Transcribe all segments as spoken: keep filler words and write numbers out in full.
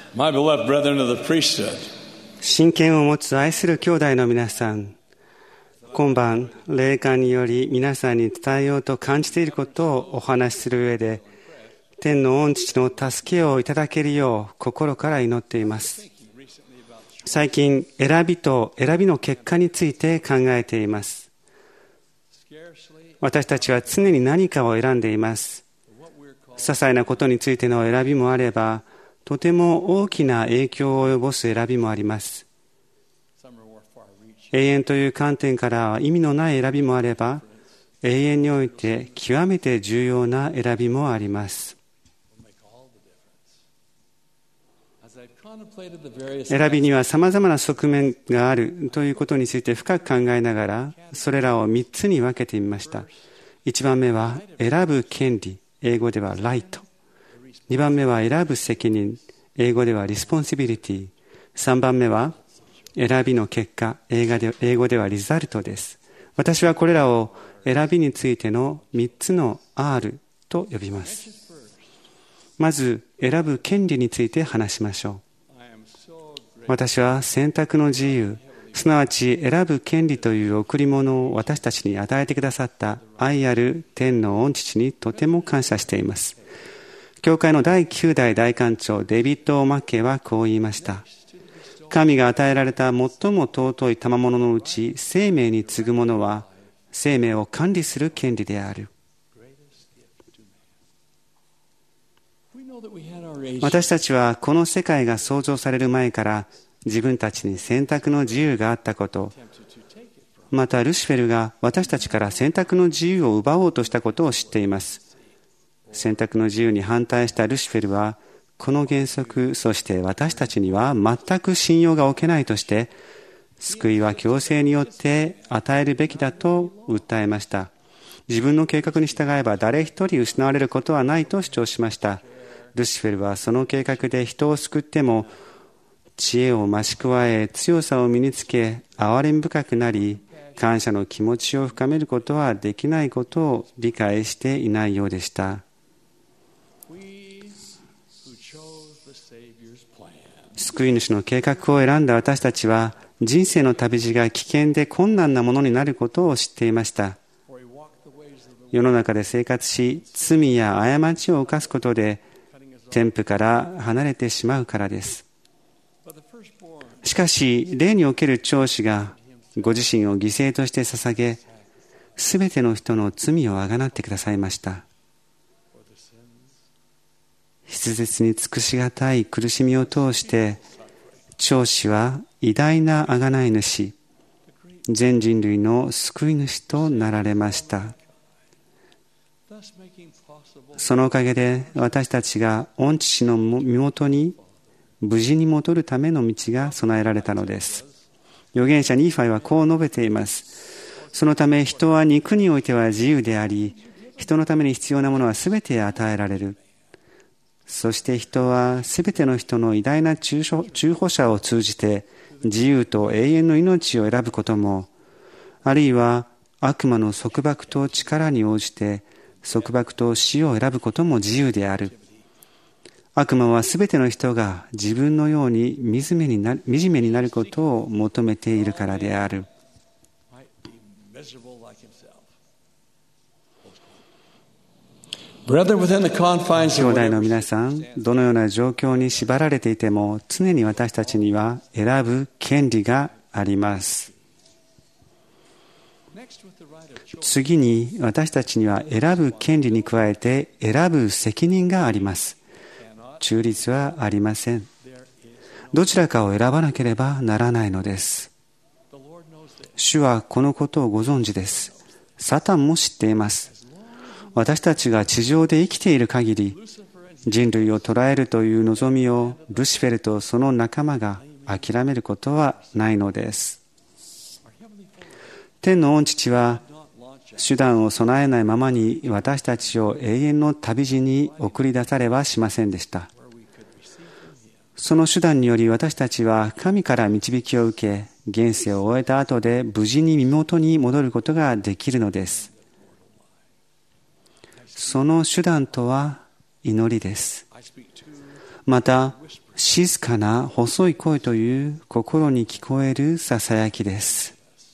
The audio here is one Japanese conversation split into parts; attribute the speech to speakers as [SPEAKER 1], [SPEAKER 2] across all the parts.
[SPEAKER 1] My beloved brethren of the priesthood.
[SPEAKER 2] 親権を持つ愛する兄弟の皆さん、今晩霊感により皆さんに伝えようと感じていることをお話しする上で、天の御父の助けをいただけるよう心から祈っています。最近選びと選びの結果について考えています。私たちは常に何かを選んでいます。些細なことについての選びもあれば、とても大きな影響を及ぼす選びもあります。永遠という観点からは意味のない選びもあれば、永遠において極めて重要な選びもあります。選びには様々な側面があるということについて深く考えながら、それらをみっつに分けてみました。いちばんめは選ぶ権利、英語ではライト。にばんめは選ぶ責任、英語ではリスポンシビリティ。さんばんめは選びの結果、英語ではリザルトです。私はこれらを選びについてのみっつの アール と呼びます。まず選ぶ権利について話しましょう。私は選択の自由、すなわち選ぶ権利という贈り物を私たちに与えてくださった愛ある天の御父にとても感謝しています。教会のだいきゅう代大官長デビッド・オマッケイはこう言いました。神が与えられた最も尊い賜物のうち、生命に次ぐものは生命を管理する権利である。私たちはこの世界が創造される前から自分たちに選択の自由があったこと、またルシフェルが私たちから選択の自由を奪おうとしたことを知っています。選択の自由に反対したルシフェルはこの原則、そして私たちには全く信用が置けないとして、救いは強制によって与えるべきだと訴えました。自分の計画に従えば誰一人失われることはないと主張しました。ルシフェルはその計画で人を救っても、知恵を増し加え、強さを身につけ、憐れみ深くなり、感謝の気持ちを深めることはできないことを理解していないようでした。救い主の計画を選んだ私たちは、人生の旅路が危険で困難なものになることを知っていました。世の中で生活し、罪や過ちを犯すことで、天父から離れてしまうからです。しかし、霊における長子がご自身を犠牲として捧げ、すべての人の罪をあがなってくださいました。筆舌に尽くしがたい苦しみを通して、長子は偉大な贖い主、全人類の救い主となられました。そのおかげで私たちが御父の身元に無事に戻るための道が備えられたのです。預言者ニーファイはこう述べています。そのため人は肉においては自由であり、人のために必要なものはすべて与えられる。そして人はすべての人の偉大な中保者を通じて自由と永遠の命を選ぶことも、あるいは悪魔の束縛と力に応じて束縛と死を選ぶことも自由である。悪魔はすべての人が自分のように惨めになる、惨めになることを求めているからである。兄弟の皆さん、どのような状況に縛られていても、常に私たちには選ぶ権利があります。次に私たちには選ぶ権利に加えて選ぶ責任があります。中立はありません。どちらかを選ばなければならないのです。主はこのことをご存知です。サタンも知っています。私たちが地上で生きている限り、人類を捉えるという望みをルシフェルとその仲間が諦めることはないのです。天の御父は手段を備えないままに私たちを永遠の旅路に送り出されはしませんでした。その手段により私たちは神から導きを受け、現世を終えた後で無事に身元に戻ることができるのです。その手段とは祈りです。また、 静かな細い声という心に聞こえるささやきです。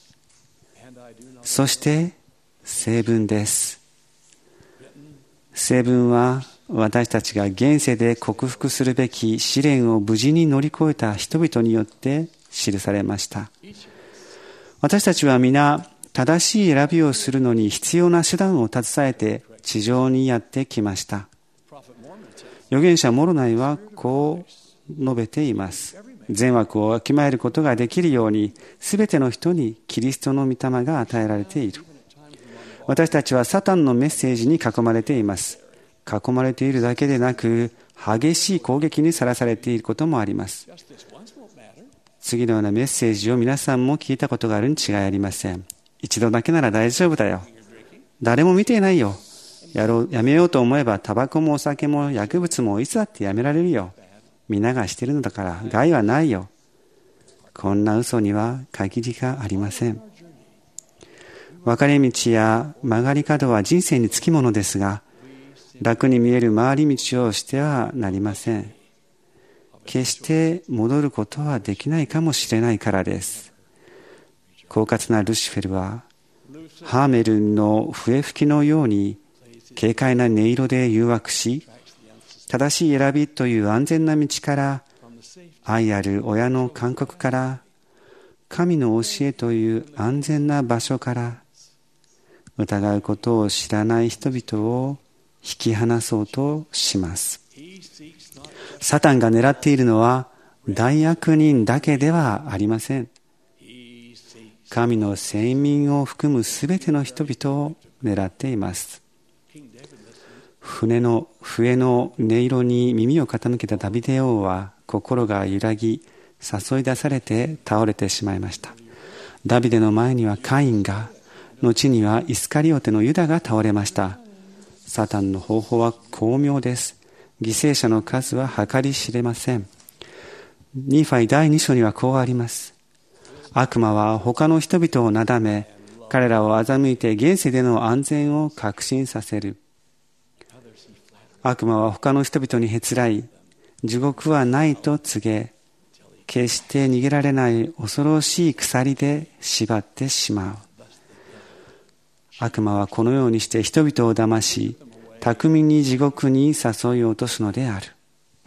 [SPEAKER 2] そして聖文です。聖文は私たちが現世で克服するべき試練を無事に乗り越えた人々によって記されました。私たちは皆正しい選びをするのに必要な手段を携えて地上にやってきました。預言者モロナイはこう述べています。善悪をわきまえることができるように、すべての人にキリストの御霊が与えられている。私たちはサタンのメッセージに囲まれています。囲まれているだけでなく、激しい攻撃にさらされていることもあります。次のようなメッセージを皆さんも聞いたことがあるに違いありません。一度だけなら大丈夫だよ。誰も見ていないよ。やろう、やめようと思えばタバコもお酒も薬物もいつだってやめられるよ。皆がしているのだから害はないよ。こんな嘘には限りがありません。分かれ道や曲がり角は人生につきものですが、楽に見える回り道をしてはなりません。決して戻ることはできないかもしれないからです。狡猾なルシフェルはハーメルンの笛吹きのように軽快な音色で誘惑し、正しい選びという安全な道から、愛ある親の勧告から、神の教えという安全な場所から、疑うことを知らない人々を引き離そうとします。サタンが狙っているのは大悪人だけではありません。神の聖民を含むすべての人々を狙っています。船の笛の音色に耳を傾けたダビデ王は心が揺らぎ、誘い出されて倒れてしまいました。ダビデの前にはカインが、後にはイスカリオテのユダが倒れました。サタンの方法は巧妙です。犠牲者の数は計り知れません。ニファイだいに章にはこうあります。悪魔は他の人々をなだめ、彼らを欺いて現世での安全を確信させる。悪魔は他の人々にへつらい、地獄はないと告げ、決して逃げられない恐ろしい鎖で縛ってしまう。悪魔はこのようにして人々を騙し、巧みに地獄に誘い落とすのである。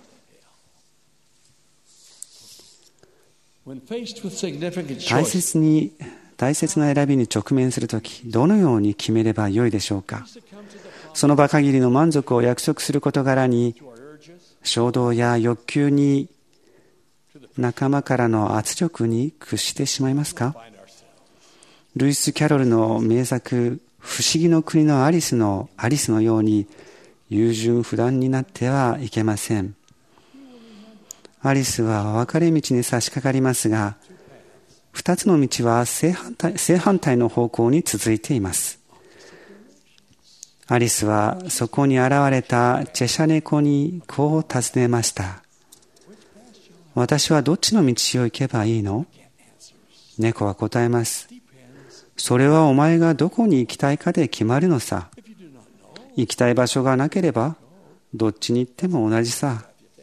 [SPEAKER 2] 大切に大切な選びに直面するとき、どのように決めればよいでしょうか。その場限りの満足を約束する事柄に、衝動や欲求に、仲間からの圧力に屈してしまいますか。ルイス・キャロルの名作、不思議の国のアリスのアリスのように、優柔不断になってはいけません。アリスは分かれ道に差し掛かりますが、二つの道は正反対、正反対の方向に続いています。アリスはそこに現れたチェシャ猫にこう尋ねました。私はどっちの道を行けばいいの？猫は答えます。それはお前がどこに行きたいかで決まるのさ。行きたい場所がなければ、どっちに行っても同じさ。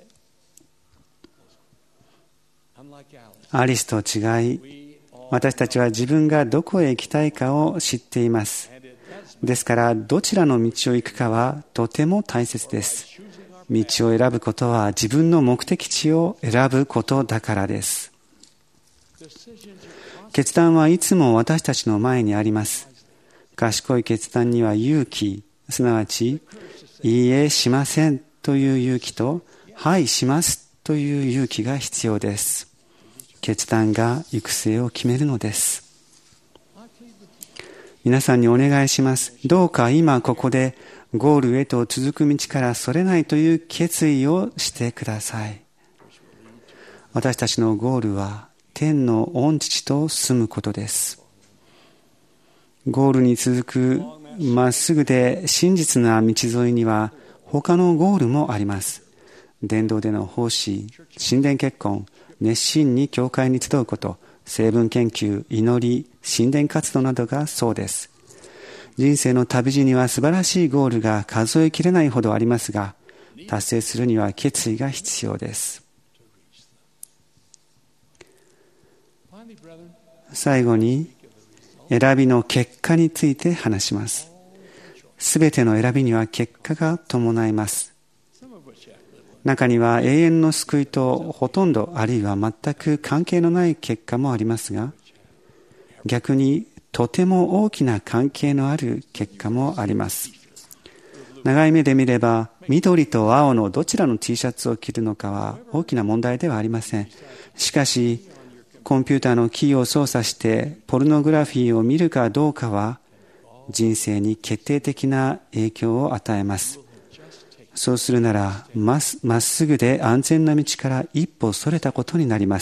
[SPEAKER 2] アリスと違い、私たちは自分がどこへ行きたいかを知っています。ですから、どちらの道を行くかはとても大切です。道を選ぶことは自分の目的地を選ぶことだからです。決断はいつも私たちの前にあります。賢い決断には勇気、すなわち、いいえ、しませんという勇気と、はい、しますという勇気が必要です。決断が行く末を決めるのです。皆さんにお願いします。どうか今ここでゴールへと続く道からそれないという決意をしてください。私たちのゴールは天の御父と住むことです。ゴールに続くまっすぐで真実な道沿いには他のゴールもあります。伝道での奉仕、神殿結婚、熱心に教会に集うこと、成分研究、祈り、神殿活動などがそうです。人生の旅路には素晴らしいゴールが数えきれないほどありますが、達成するには決意が必要です。 最後に選びの結果について話します。すべての選びには結果が伴います。中には永遠の救いとほとんどあるいは全く関係のない結果もありますが、逆にとても大きな関係のある結果もあります。長い目で見れば緑と青のどちらの T シャツを着るのかは大きな問題ではありません。しかしコンピューターのキーを操作してポルノグラフィーを見るかどうかは人生に決定的な影響を与えます。そうするならまっすぐで安全な道から一歩それたことになります。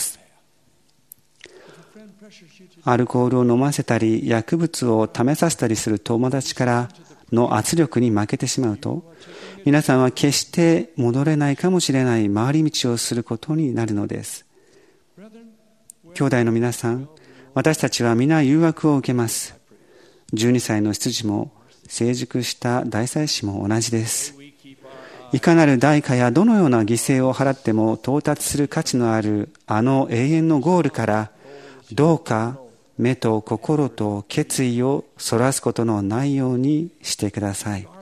[SPEAKER 2] アルコールを飲ませたり薬物を試させたりする友達からの圧力に負けてしまうと、皆さんは決して戻れないかもしれない回り道をすることになるのです。兄弟の皆さん、私たちは皆誘惑を受けます。じゅうにさいの執事も成熟した大祭司も同じです。いかなる代価やどのような犠牲を払っても到達する価値のあるあの永遠のゴールからどうか目と心と決意をそらすことのないようにしてください。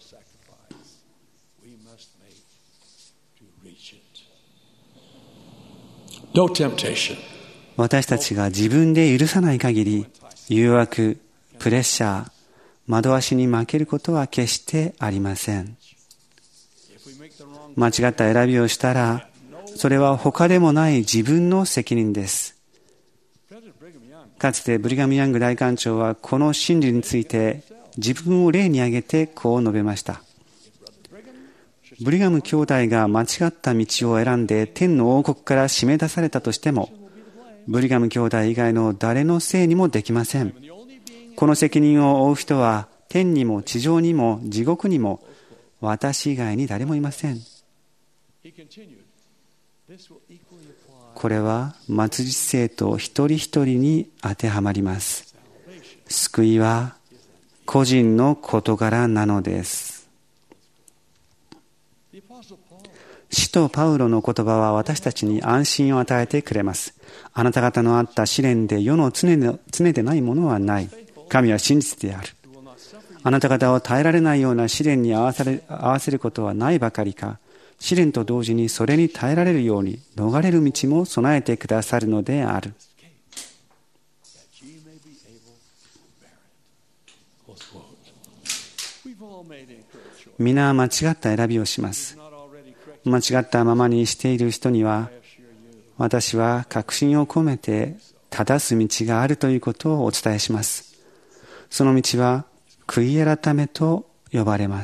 [SPEAKER 2] 私たちが自分で許さない限り、誘惑、プレッシャー、惑わしに負けることは決してありません。間違った選びをしたら、それは他でもない自分の責任です。かつてブリガム・ヤング大官長はこの真理について自分を例に挙げてこう述べました。ブリガム兄弟が間違った道を選んで天の王国から締め出されたとしても、ブリガム兄弟以外の誰のせいにもできません。この責任を負う人は天にも地上にも地獄にも私以外に誰もいません。これは末日生徒一人一人に当てはまります。救いは個人の事柄なのです。使徒パウロの言葉は私たちに安心を与えてくれます。あなた方のあった試練で世の常で、常でないものはない。神は真実である。あなた方を耐えられないような試練に合わせる、合わせることはないばかりか、試練と同時にそれに耐えられるように逃れる道も備えてくださるのである。皆間違った選びをします。間違ったままにしている人には、私は確信を込めて正す道があるということをお伝えします。その道は悔い改めと呼ばれます。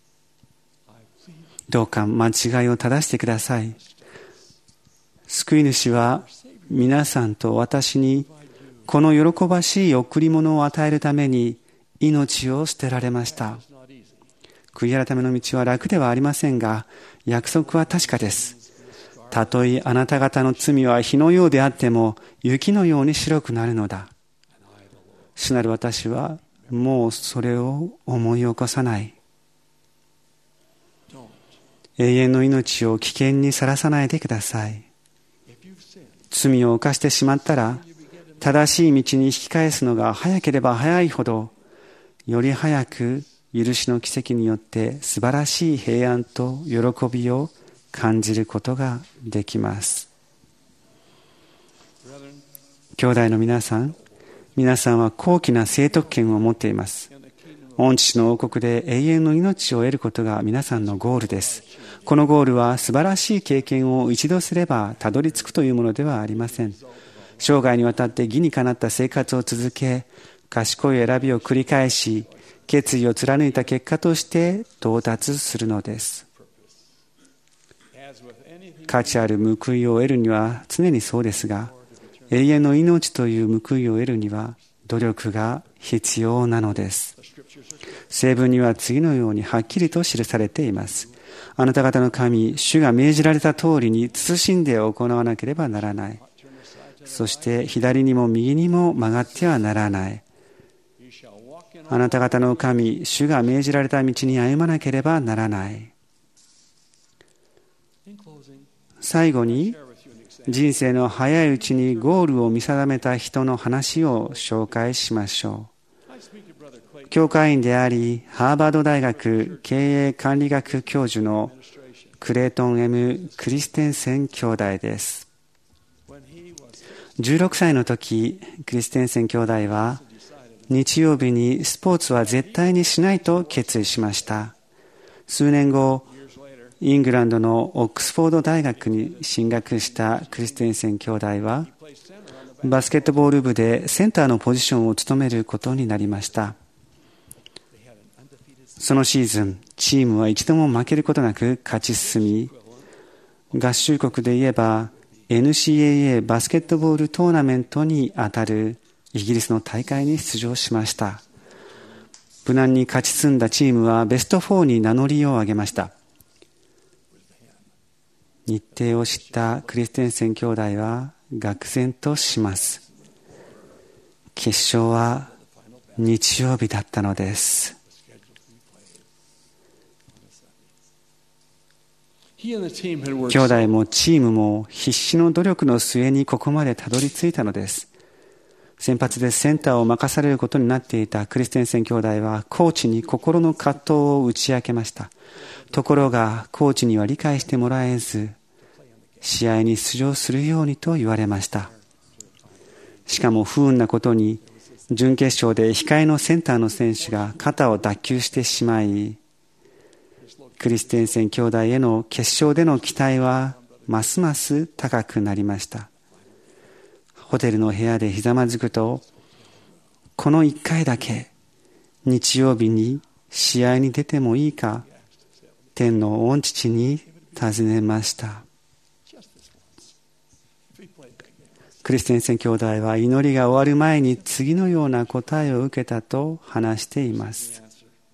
[SPEAKER 2] どうか間違いを正してください。救い主は皆さんと私にこの喜ばしい贈り物を与えるために命を捨てられました。悔い改めの道は楽ではありませんが、約束は確かです。たとえあなた方の罪は火のようであっても雪のように白くなるのだ。主なる私はもうそれを思い起こさない。永遠の命を危険にさらさないでください。罪を犯してしまったら、正しい道に引き返すのが早ければ早いほど、より早く許しの奇跡によって素晴らしい平安と喜びを感じることができます。兄弟の皆さん、皆さんは高貴な聖徳権を持っています。御父の王国で永遠の命を得ることが皆さんのゴールです。このゴールは素晴らしい経験を一度すればたどり着くというものではありません。生涯にわたって義にかなった生活を続け、賢い選びを繰り返し、決意を貫いた結果として到達するのです。価値ある報いを得るには常にそうですが、永遠の命という報いを得るには努力が必要なのです。聖文には次のようにはっきりと記されています。あなた方の神、主が命じられた通りに慎んで行わなければならない。そして左にも右にも曲がってはならない。あなた方の神、主が命じられた道に歩まなければならない。 最後に人生の早いうちにゴールを見定めた人の話を紹介しましょう。教会員であり、ハーバード大学経営管理学教授のクレイトン M. クリステンセン兄弟です。じゅうろくさいの時、クリステンセン兄弟は日曜日にスポーツは絶対にしないと決意しました。数年後、イングランドのオックスフォード大学に進学したクリステンセン兄弟は、バスケットボール部でセンターのポジションを務めることになりました。そのシーズン、チームは一度も負けることなく勝ち進み、合衆国で言えば エヌシーエーエー バスケットボールトーナメントにあたるイギリスの大会に出場しました。無難に勝ち進んだチームはベストフォーに名乗りを上げました。日程を知ったクリステンセン兄弟は愕然とします。決勝は日曜日だったのです。兄弟もチームも必死の努力の末にここまでたどり着いたのです。先発でセンターを任されることになっていたクリステンセン兄弟はコーチに心の葛藤を打ち明けました。ところがコーチには理解してもらえず、試合に出場するようにと言われました。しかも不運なことに、準決勝で控えのセンターの選手が肩を脱臼してしまい、クリステンセン兄弟への決勝での期待はますます高くなりました。ホテルの部屋でひざまずくと、このいっかいだけ日曜日に試合に出てもいいか、天の御父に尋ねました。クリステンセン兄弟は祈りが終わる前に次のような答えを受けたと話しています。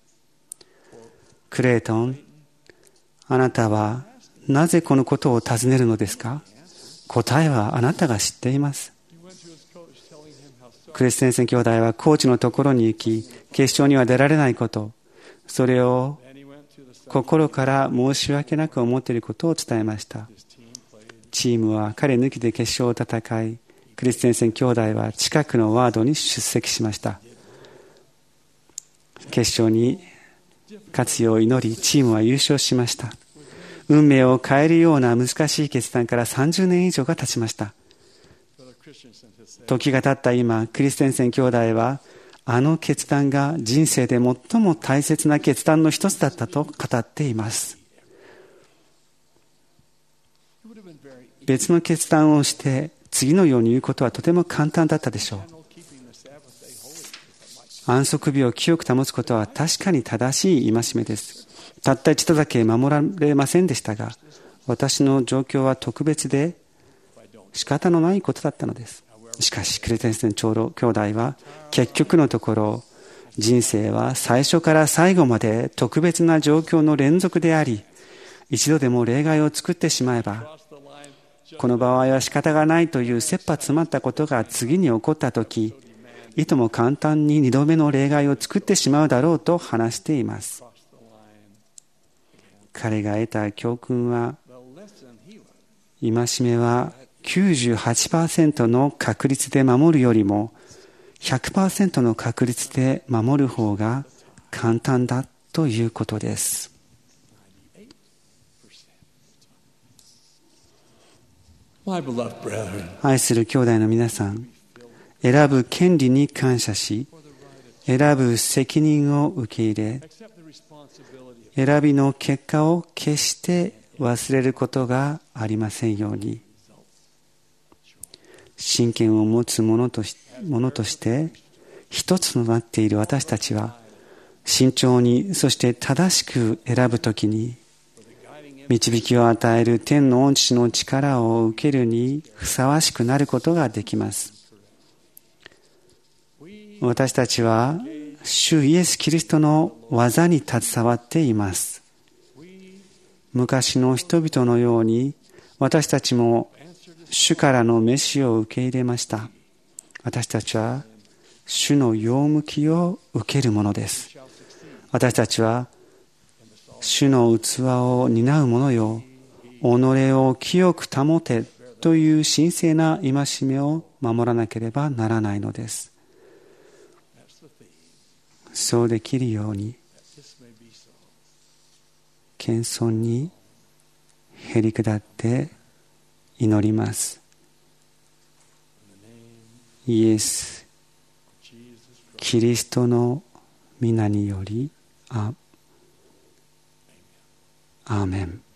[SPEAKER 2] クレイトン、あなたはなぜこのことを尋ねるのですか？答えはあなたが知っています。クリステンセン兄弟はコーチのところに行き、決勝には出られないこと、それを心から申し訳なく思っていることを伝えました。チームは彼抜きで決勝を戦い、クリステンセン兄弟は近くのワードに出席しました。決勝に勝つよう祈り、チームは優勝しました。運命を変えるような難しい決断からさんじゅうねん以上が経ちました。時が経った今、クリステンセン兄弟はあの決断が人生で最も大切な決断の一つだったと語っています。別の決断をして次のように言うことはとても簡単だったでしょう。安息日を清く保つことは確かに正しい戒めです。たった一度だけ守られませんでしたが、私の状況は特別で仕方のないことだったのです。しかしクリステンセン兄弟は結局のところ、人生は最初から最後まで特別な状況の連続であり、一度でも例外を作ってしまえば、この場合は仕方がないという切羽詰まったことが次に起こったとき、いとも簡単に二度目の例外を作ってしまうだろうと話しています。彼が得た教訓は、戒めは きゅうじゅうはちパーセント の確率で守るよりも ひゃくパーセント の確率で守る方が簡単だということです。愛する兄弟の皆さん、選ぶ権利に感謝し、選ぶ責任を受け入れ、選びの結果を決して忘れることがありませんように。親権を持つ者とし、者として一つとなっている私たちは、慎重にそして正しく選ぶときに、導きを与える天の御父の力を受けるにふさわしくなることができます。私たちは主イエス・キリストの技に携わっています。昔の人々のように私たちも主からの召しを受け入れました。私たちは主の用向きを受けるものです。私たちは主の器を担うものよ。 を清く保てという神聖な戒めを守らなければならないのです。そうできるように、謙遜にへり下って祈ります。イエス・キリストの皆により、アーメン。